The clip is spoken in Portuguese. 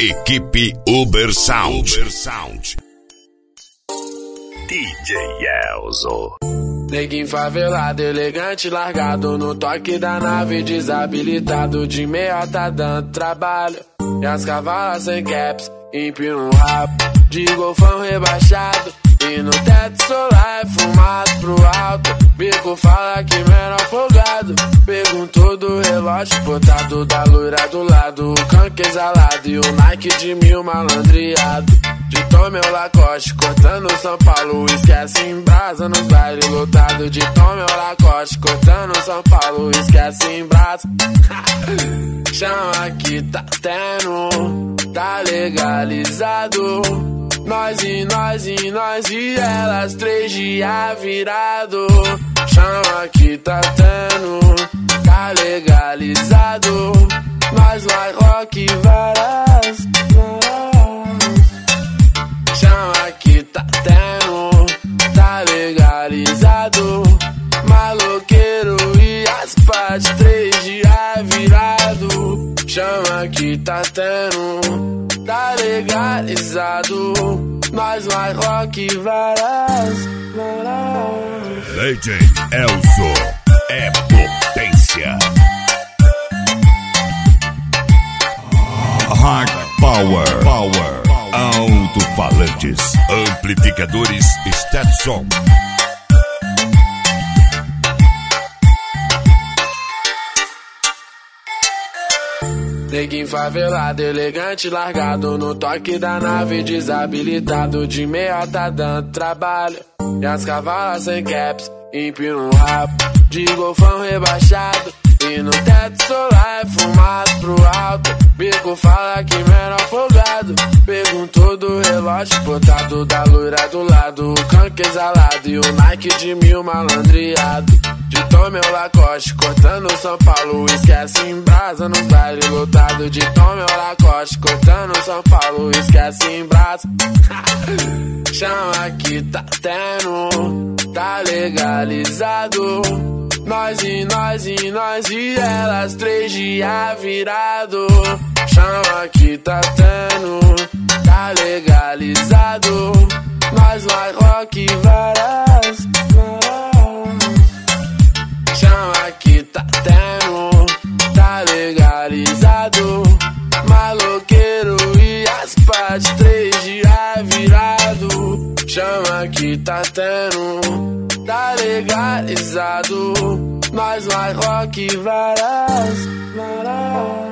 Equipe Ubersound. DJ Elzo. Neguinho favelado, elegante, largado no toque da nave, desabilitado de meia tá dando trabalho. E as cavalas sem caps, empina um rabo de golfão rebaixado. E no teto solar é fumado pro alto. Bico fala que menor folgado. Perguntou do relógio botado da loira do lado. O canque exalado e o Nike de 1000 malandreado. De Tom meu Lacoste, cortando São Paulo. Esquece em brasa nos bailes lotados. De Tom meu Lacoste, cortando São Paulo. Esquece em brasa. Chama que tá tendo, tá legalizado. Nós e elas 3 dias virado. Chama que tá tendo, tá legalizado. Nós vai rock varas. Chama que tá tendo, tá legalizado. Maloqueiro e as partes 3 dias virado. Chama que tá tendo, tá legalizado. Nós vai rock varas. DJ Elzo é potência. Hard Power. Alto-falantes, amplificadores, Stetson. Neguinho favelado, elegante, largado no toque da nave, desabilitado de meia tá dando trabalho. E as cavalas sem caps, empina um rabo de golfão rebaixado. E no teto solar é fumado pro alto. Bico fala que menor folgado. Perguntou do relógio botado da loira do lado. O canque exalado e o Nike de 1000 malandreado. De Tom meu Lacoste, cortando São Paulo. Esquece em brasa nos bailes lotados. De Tom meu Lacoste, cortando São Paulo. Esquece em brasa. Chama que tá tendo, tá legalizado. Nós e elas 3 dias virado. Chama que tá tendo, tá legalizado. Nós vai rock varas. Chama que tá tendo, tá legalizado. Maloqueiro e as partes 3 dias virado. Chama que tá tendo, tá legalizado. Nós vai rock varas.